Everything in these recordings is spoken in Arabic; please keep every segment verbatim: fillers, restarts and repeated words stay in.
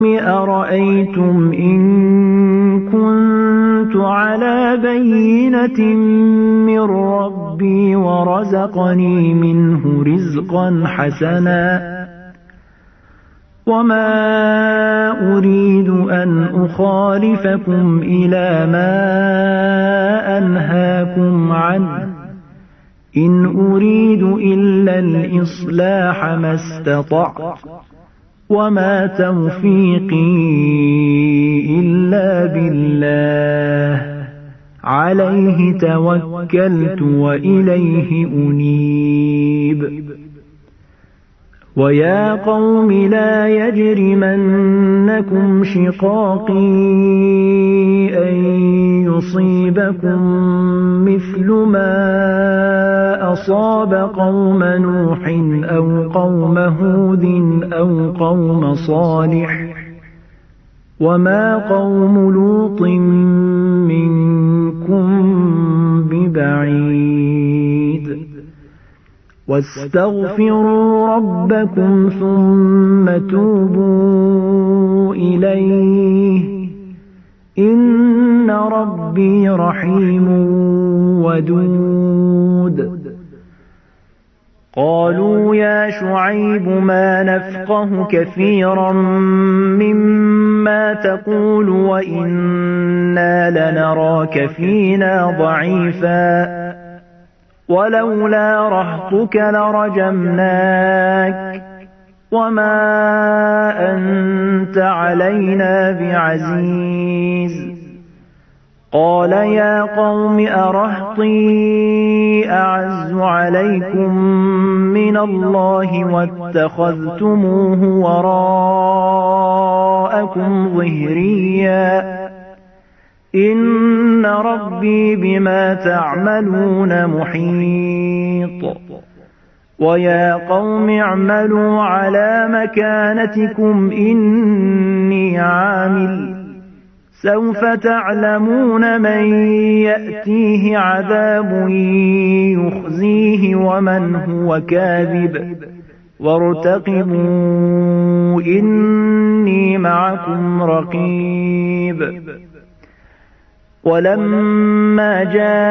أرأيتم إن كنت على بينة من ربي ورزقني منه رزقا حسنا وما أريد أن أخالفكم إلى ما أنهاكم عنه إن أريد إلا الإصلاح ما استطعت وما توفيقي إلا بالله عليه توكلت وإليه أنيب. ويا قوم لا يجرمنكم شقاقي أن يصيبكم مثل ما أصاب قوم نوح أو قوم هود أو قوم صالح وما قوم لوط منكم ببعيد واستغفروا ربكم ثم توبوا إليه إن ربي رحيم ودود. قالوا يا شعيب ما نفقه كثيرا مما تقول وإنا لنراك فينا ضعيفا ولولا رهطك لرجمناك وما أنت علينا بعزيز. قال يا قوم أرهطي أعز عليكم من الله واتخذتموه وراءكم ظهريا إن ربي بما تعملون محيط. ويا قوم اعملوا على مكانتكم إني عامل سوف تعلمون من يأتيه عذاب يخزيه ومن هو كاذب وارتقبوا إني معكم رقيب. ولما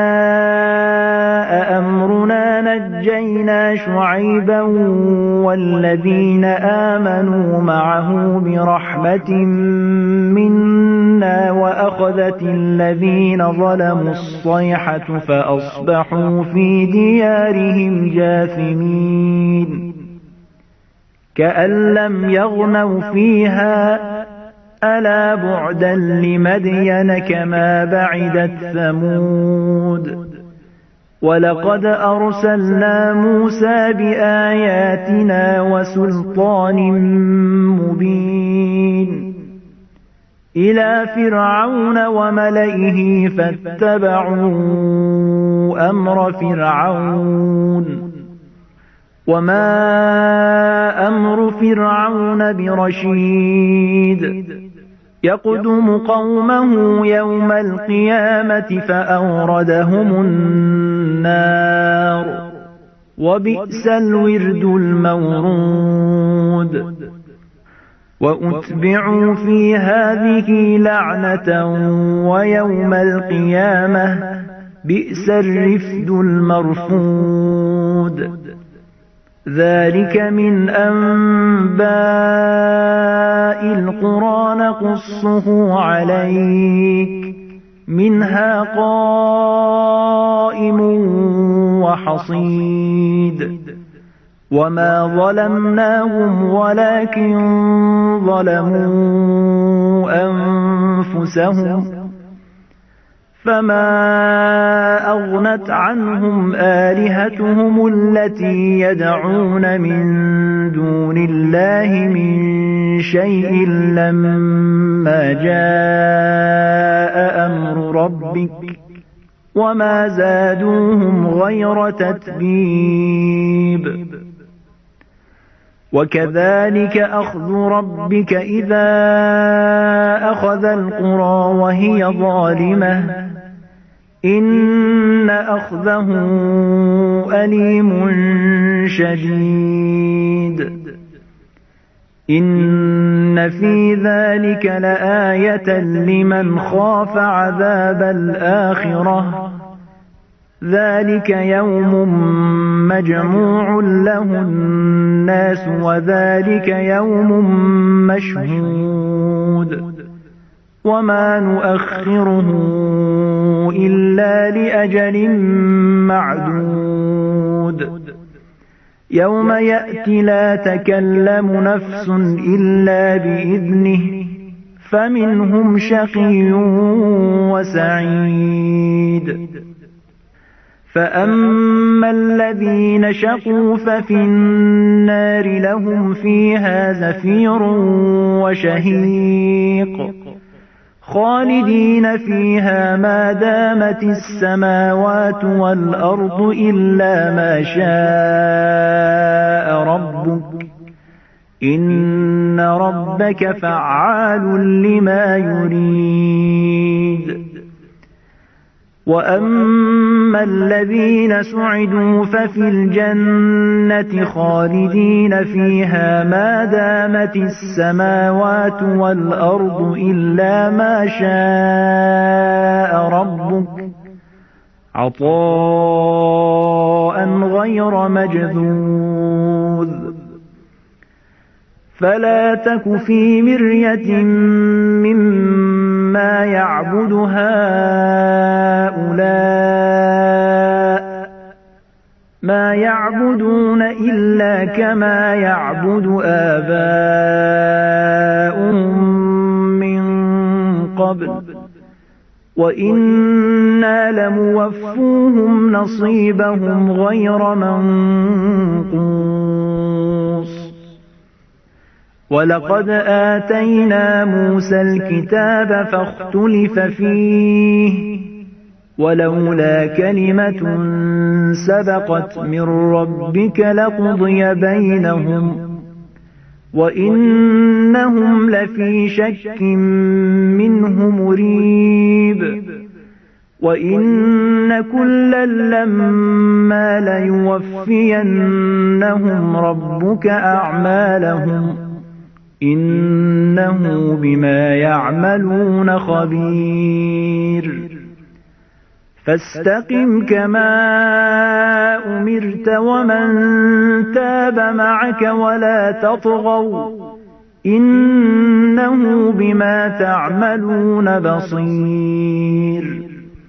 جاء أمرنا نجينا شعيبا والذين آمنوا معه برحمة منا وأخذت الذين ظلموا الصيحة فأصبحوا في ديارهم جاثمين كأن لم يغنوا فيها ألا بعدا لمدين كما بعدت ثمود. ولقد أرسلنا موسى بآياتنا وسلطان مبين إلى فرعون وملئه فاتبعوا أمر فرعون وما أمر فرعون برشيد يقدم قومه يوم القيامة فأوردهم النار وبئس الورد المورود. وأتبعوا في هذه لعنة ويوم القيامة بئس الرفد المرفود. ذلك من أنباء القرى نقصه عليك منها قائم وحصيد. وما ظلمناهم ولكن ظلموا أنفسهم فما أغنت عنهم آلهتهم التي يدعون من دون الله من شيء لما جاء أمر ربك وما زادوهم غير تتبيب. وكذلك أخذ ربك إذا أخذ القرى وهي ظالمة إن أخذه أليم شديد. إن في ذلك لآية لمن خاف عذاب الآخرة ذلك يوم مجموع له الناس وذلك يوم مشهود وما نؤخره إلا لأجل معدود يوم يأتي لا تكلم نفس إلا بإذنه فمنهم شقي وسعيد فأما الذين شقوا ففي النار لهم فيها زفير وشهيق خالدين فيها ما دامت السماوات والأرض إلا ما شاء ربك إن ربك فعال لما يريد وأما الذين سعدوا ففي الجنة خالدين فيها ما دامت السماوات والأرض إلا ما شاء ربك عطاء غير مجذوذ فلا تك في مرية مما يعبد هؤلاء ما يعبدون إلا كما يعبد آباؤهم من قبل وإنا لموفوهم نصيبهم غير منقوص ولقد آتينا موسى الكتاب فاختلف فيه ولولا كلمة سبقت من ربك لقضي بينهم وإنهم لفي شك منه مريب وإن كلا لما ليوفينهم ربك أعمالهم إنه بما يعملون خبير فاستقم كما أمرت ومن تاب معك ولا تطغوا إنه بما تعملون بصير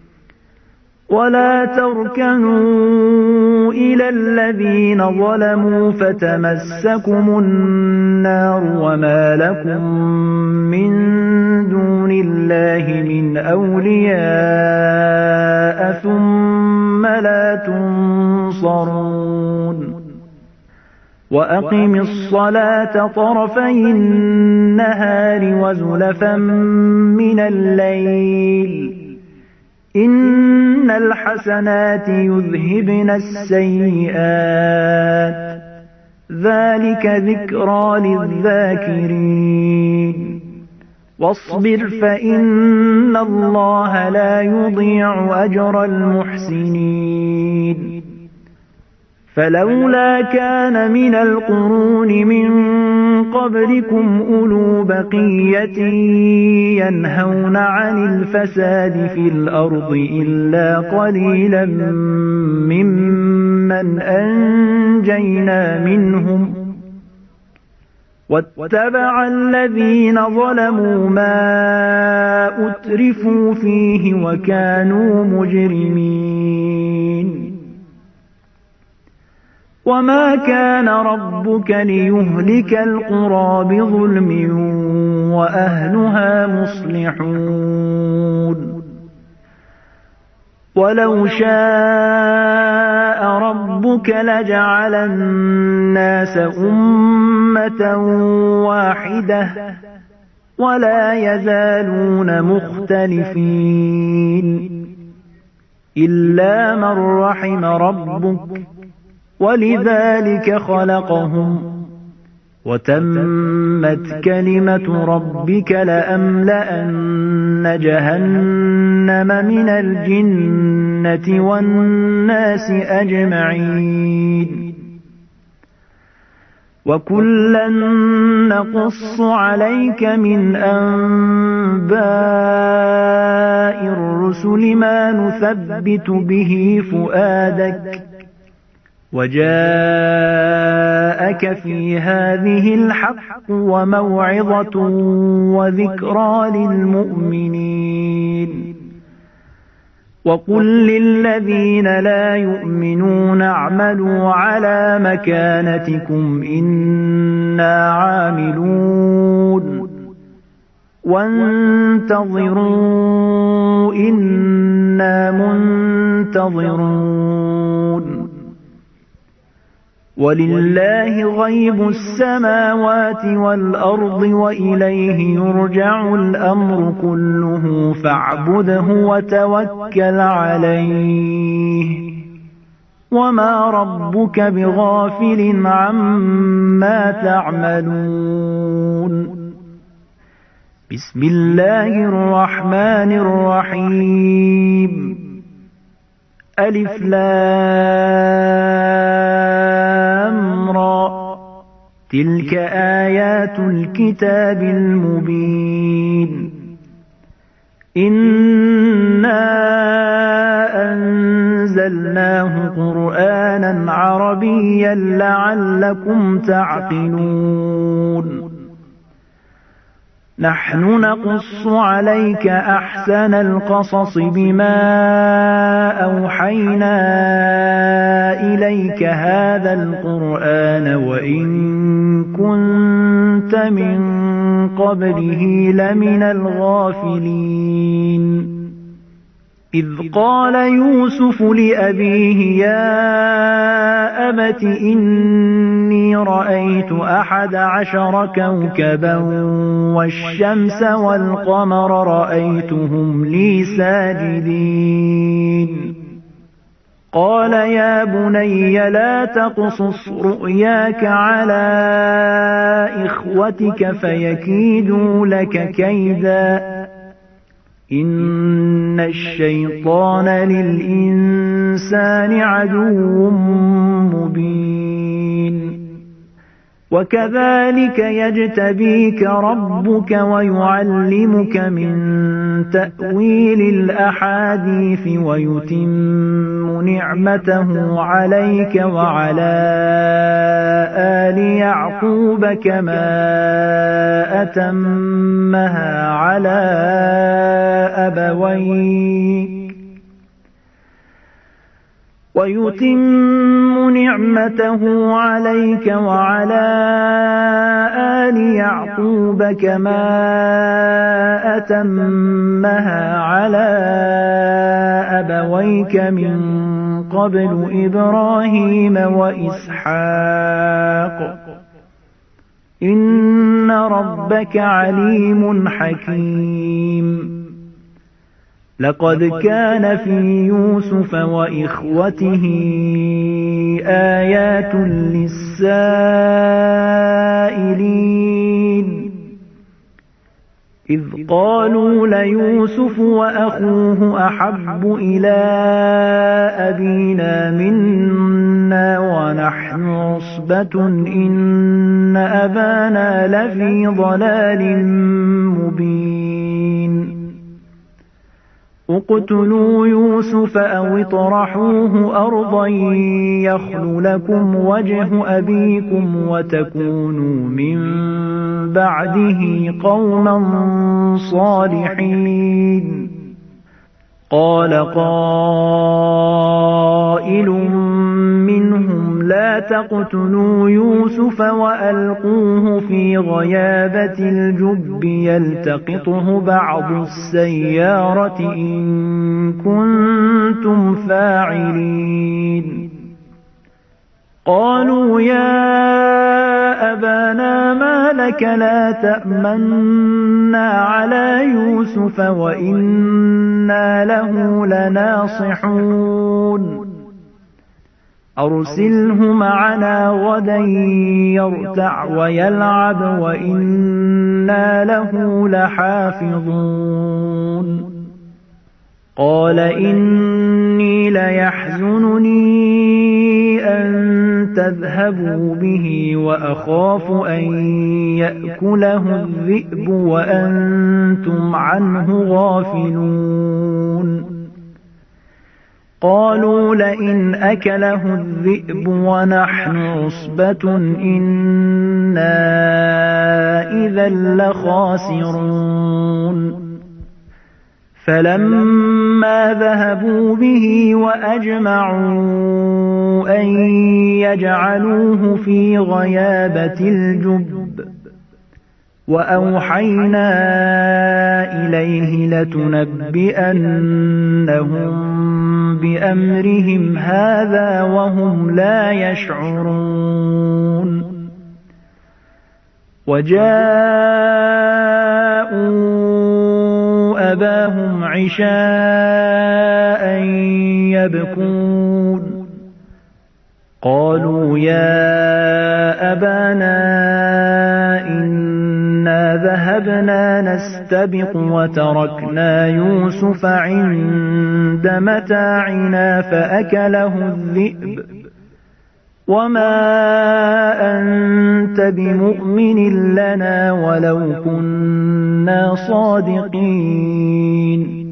ولا تركنوا إلى الذين ظلموا فتمسكم النار وما لكم من دون الله من أولياء ثم لا تنصرون وأقم الصلاة طرفي النهار وزلفا من الليل إن الحسنات يذهبن السيئات ذلك ذكرى للذاكرين واصبر فإن الله لا يضيع أجر المحسنين فلولا كان من القرون من قبلكم أولو بقية ينهون عن الفساد في الأرض إلا قليلا ممن أنجينا منهم واتبع الذين ظلموا ما أترفوا فيه وكانوا مجرمين وما كان ربك ليهلك القرى بظلم وأهلها مصلحون ولو شاء ربك لجعل الناس أمة واحدة ولا يزالون مختلفين إلا من رحم ربك ولذلك خلقهم وتمت كلمة ربك لأملأن جهنم من الجنة والناس أجمعين وكلا نقص عليك من أنباء الرسل ما نثبت به فؤادك وجاءك في هذه الحق وموعظة وذكرى للمؤمنين وقل للذين لا يؤمنون اعملوا على مكانتكم إنا عاملون وانتظروا إنا منتظرون ولله غيب السماوات والأرض وإليه يرجع الأمر كله فاعبده وتوكل عليه وما ربك بغافل عما تعملون بسم الله الرحمن الرحيم ألف لام را تلك آيات الكتاب المبين إنا أنزلناه قرآنا عربيا لعلكم تعقلون نحن نقص عليك أحسن القصص بما أوحينا إليك هذا القرآن وإن كنت من قبله لمن الغافلين إذ قال يوسف لأبيه يا أبت إني رأيت أحد عشر كوكبا والشمس والقمر رأيتهم لي ساجدين قال يا بني لا تقصص رؤياك على إخوتك فيكيدوا لك كيدا إن الشيطان للإنسان عدو مبين وكذلك يجتبيك ربك ويعلمك من تأويل الأحاديث ويتم نعمته عليك وعلى آل يعقوب كما أتمها على أبويك ويتم نعمته عليك وعلى آل يعقوب كما أتمها على أبويك من قبل إبراهيم وإسحاق إن ربك عليم حكيم لقد كان في يوسف وإخوته آيات للسائلين إذ قالوا ليوسف وأخوه أحب إلى أبينا منا ونحن عصبة إن أبانا لفي ضلال مبين اقتلوا يوسف أو اطرحوه أرضا يخل لكم وجه أبيكم وتكونوا من بعده قوما صالحين قال قائل منهم لا تقتلوا يوسف وألقوه في غيابة الجب يلتقطه بعض السيارة إن كنتم فاعلين قالوا يا أبانا ما لك لا تأمنا على يوسف وإنا له لناصحون أرسله معنا غدا يرتع ويلعب وإنا له لحافظون قال إني ليحزنني أن تذهبوا به وأخاف أن يأكله الذئب وأنتم عنه غافلون قالوا لئن أكله الذئب ونحن عصبة إنا إذا لخاسرون فلما ذهبوا به وأجمعوا أن يجعلوه في غيابة الجب وأوحينا إليه لتنبئنهم بأمرهم هذا وهم لا يشعرون وجاءوا أباهم عشاء يبكون قالوا يا أبانا إنا ذهبنا نستبق وتركنا يوسف عند متاعنا فأكله الذئب وما أنت بمؤمن لنا ولو كنا صادقين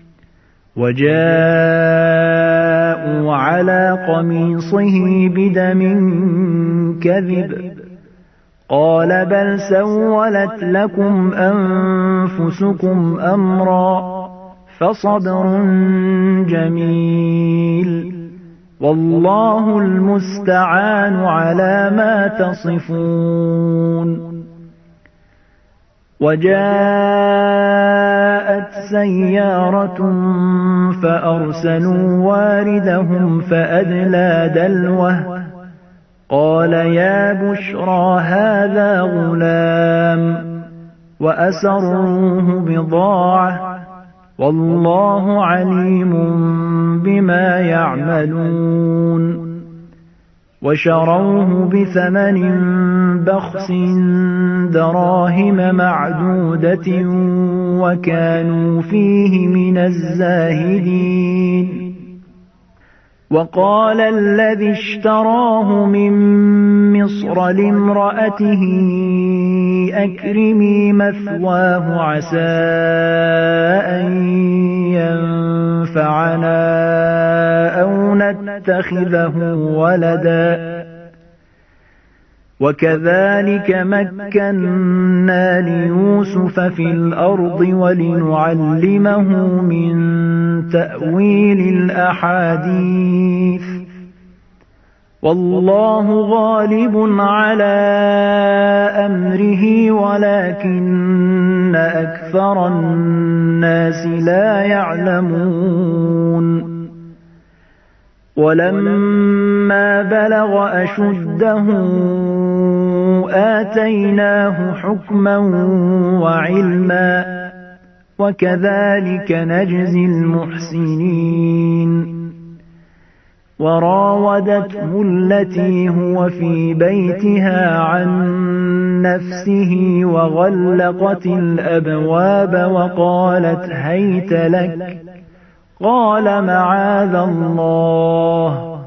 وجاءوا على قميصه بدم كذب قال بل سولت لكم أنفسكم أمرا فصبر جميل والله المستعان على ما تصفون وجاءت سيارة فأرسلوا واردهم فأدلى دلوه قال يا بشرى هذا غلام وأسروه بضاعة والله عليم بما يعملون وشروه بثمن بخس دراهم معدودة وكانوا فيه من الزاهدين وقال الذي اشتراه من مصر لامرأته أكرمي مثواه عسى أن ينفعنا أو نتخذه ولدا وكذلك مكنا ليوسف في الأرض ولنعلمه من تأويل الأحاديث والله غالب على أمره ولكن أكثر الناس لا يعلمون ولما بلغ أشده آتيناه حكما وعلما وكذلك نجزي المحسنين وراودته التي هو في بيتها عن نفسه وغلقت الأبواب وقالت هيت لك قال معاذ الله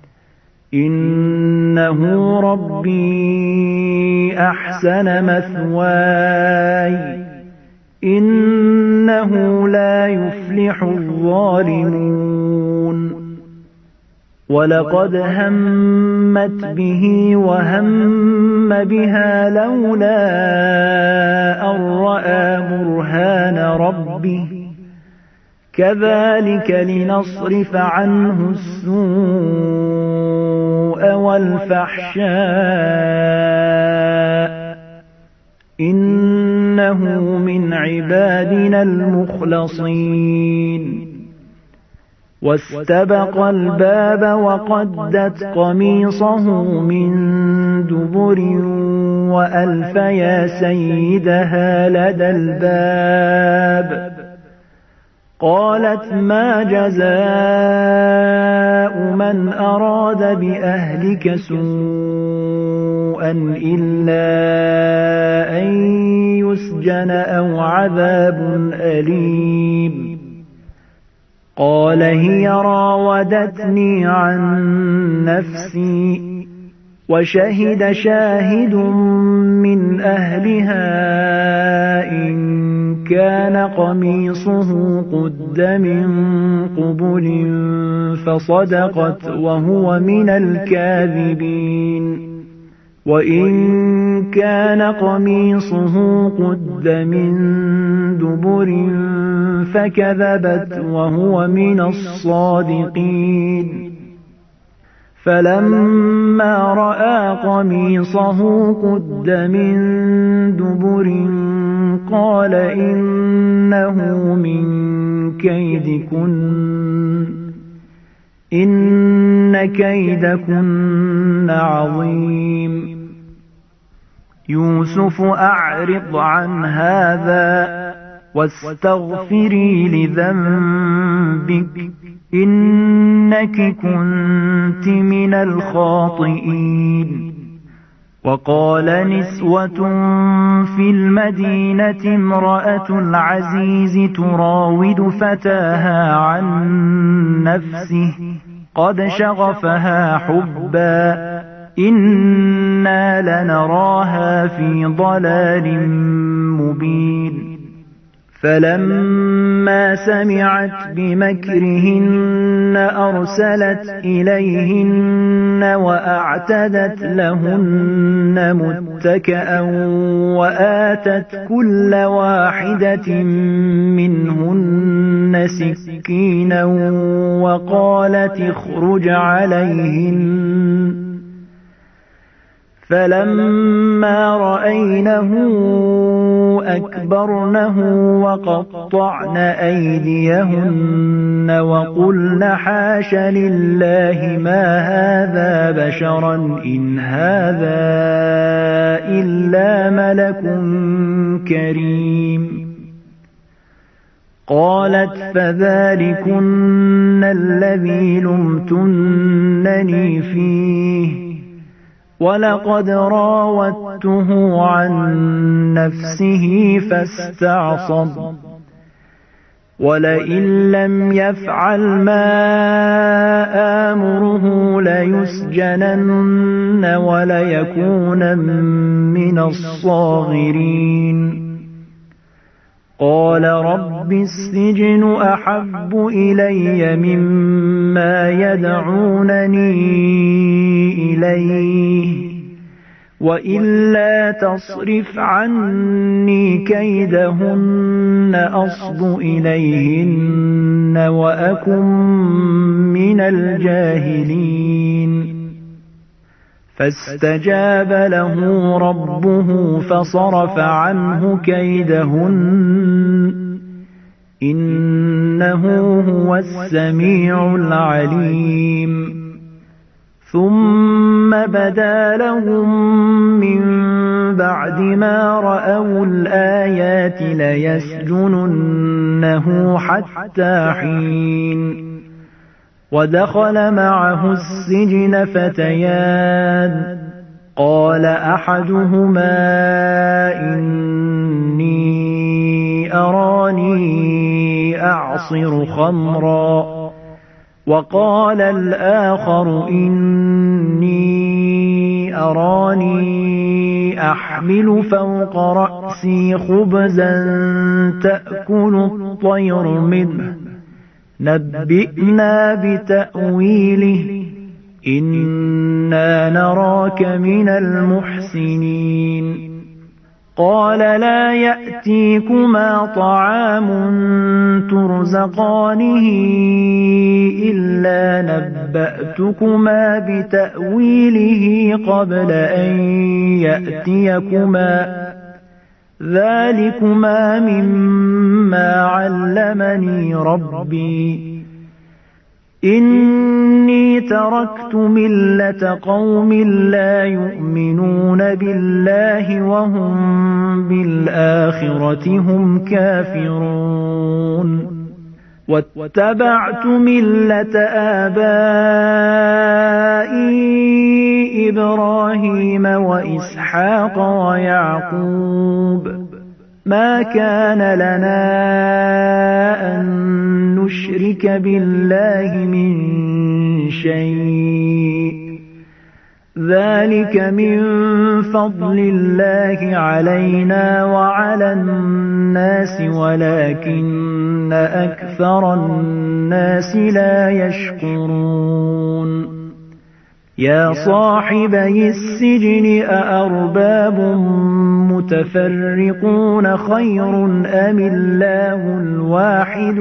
إنه ربي أحسن مثواي إنه لا يفلح الظالمون ولقد همت به وهم بها لولا أن رأى برهان ربه كذلك لنصرف عنه السوء والفحشاء إنه من عبادنا المخلصين واستبق الباب وقدت قميصه من دبر وألف يا سيدها لدى الباب قالت ما جزاء من أراد بأهلك سوءا إلا أن يسجن أو عذاب أليم قال هي راودتني عن نفسي وشهد شاهد من أهلها إن كان قميصه قد من قبل فصدقت وهو من الكاذبين وإن كان قميصه قد من دبر فكذبت وهو من الصادقين فلما رأى قميصه قد من دبر قال إنه من كيدكن إن كيدكن عظيم يوسف أعرض عن هذا واستغفري لذنبك إنك كنت من الخاطئين وقال نسوة في المدينة امرأة العزيز تراود فتاها عن نفسه قد شغفها حبا إنا لنراها في ضلال مبين فلما سمعت بمكرهن أرسلت إليهن وأعتدت لهن متكئا وآتت كل واحدة منهن سكينا وقالت اخرج عليهن فلما رأينه أكبرنه وقطعن أيديهن وقلن حاش لله ما هذا بشرا إن هذا إلا ملك كريم قالت فذلكن الذي لمتنني فيه ولقد راودته عن نفسه فاستعصم ولئن لم يفعل ما آمره ليسجنن وليكون من الصاغرين قال رب السجن أحب إلي مما يدعونني إليه وإلا تصرف عني كيدهن أصب إليهن وأكن من الجاهلين فاستجاب له ربه فصرف عنه كيدهن إنه هو السميع العليم ثم بدا لهم من بعد ما رأوا الآيات ليسجننه حتى حين ودخل معه السجن فتيان قال أحدهما إني أراني أعصر خمرا وقال الآخر إني أراني أحمل فوق رأسي خبزا تأكل الطير منه نبئنا بتأويله إنا نراك من المحسنين قال لا يأتيكما طعام ترزقانه إلا نبأتكما بتأويله قبل أن يأتيكما ذلكما مما علمني ربي إني تركت ملة قوم لا يؤمنون بالله وهم بالآخرة هم كافرون واتبعت ملة آبائي إبراهيم وإسحاق ويعقوب ما كان لنا أن نشرك بالله من شيء ذلك من فضل الله علينا وعلى الناس ولكن أكثر الناس لا يشكرون يا صاحبي السجن أأرباب متفرقون خير أم الله الواحد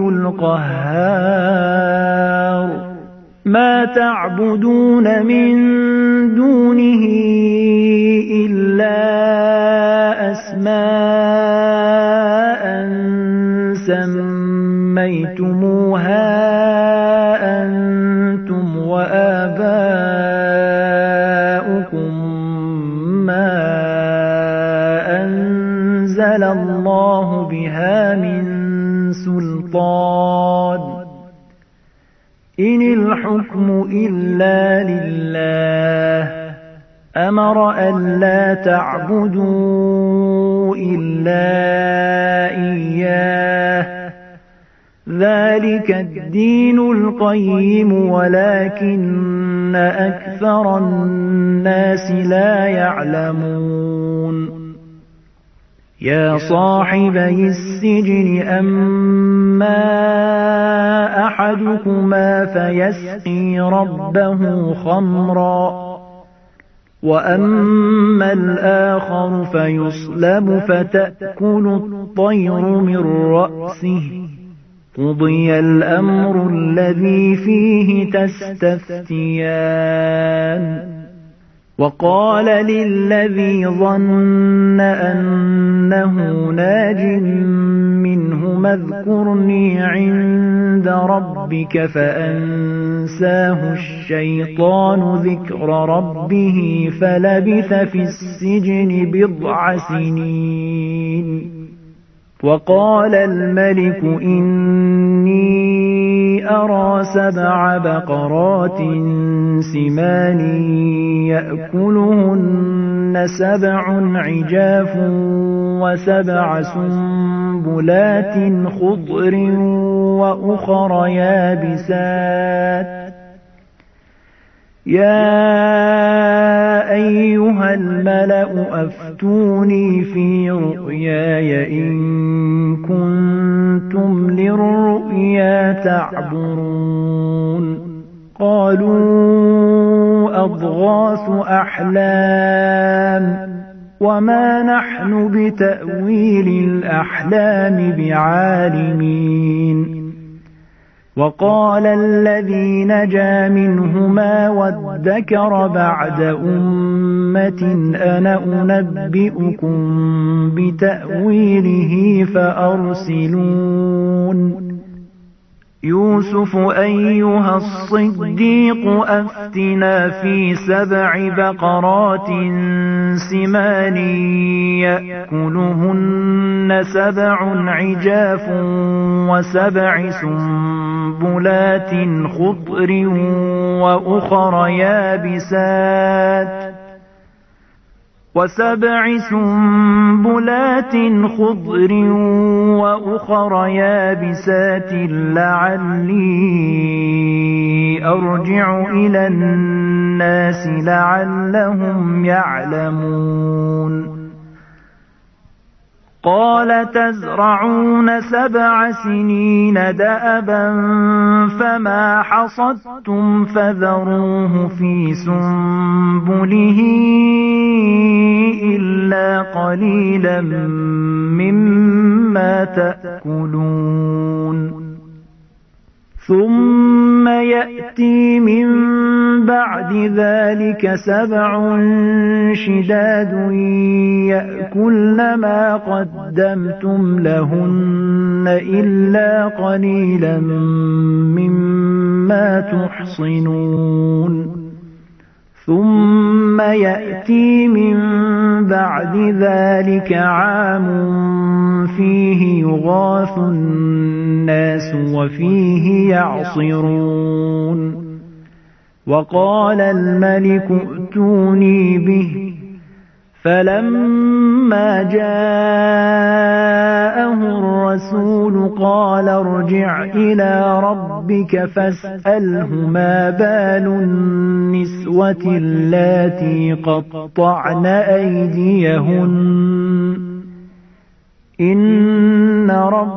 القهار ما تعبدون من دونه إلا أسماء سميتموها أنتم وآباؤكم ما أنزل الله بها من سلطان إن الحكم إلا لله أمر ألا تعبدوا إلا إياه ذلك الدين القيم ولكن أكثر الناس لا يعلمون يا صاحبي السجن أما أحدكما فيسقي ربه خمرا وأما الآخر فيصلب فتأكل الطير من رأسه قضي الأمر الذي فيه تستفتيان وقال للذي ظن أنه ناج منهما اذكرني عند ربك فأنساه الشيطان ذكر ربه فلبث في السجن بضع سنين وقال الملك إني أرى سبع بقرات سمان يأكلهن سبع عجاف وسبع سنبلات خضر وأخر يابسات يا أيها الملأ أفتوني في رؤياي إن كنتم للرؤيا تعبرون قالوا أضغاث أحلام وما نحن بتأويل الأحلام بعالمين وقال الذي نجا منهما وادكر بعد أمة أنا أنبئكم بتأويله فأرسلون يوسف أيها الصديق أفتنا في سبع بقرات سمان يأكلهن سبع عجاف وسبع سنبلات خضر وأخر يابسات وسبع سنبلات خضر وأخر يابسات لعلي أرجع إلى الناس لعلهم يعلمون قال تزرعون سبع سنين دأبا فما حصدتم فذروه في سنبله إلا قليلا مما تأكلون ثم يأتي من بعد ذلك سبع شداد يأكلن ما قدمتم لهن إلا قليلا مما تحصنون ثم يأتي من بعد ذلك عام فيه يغاث الناس وفيه يعصرون وقال الملك ائتوني به فلما جاءه الرسول قال ارجع إلى ربك فاسأله ما بال النسوة اللاتي قطعن أيديهن إن رب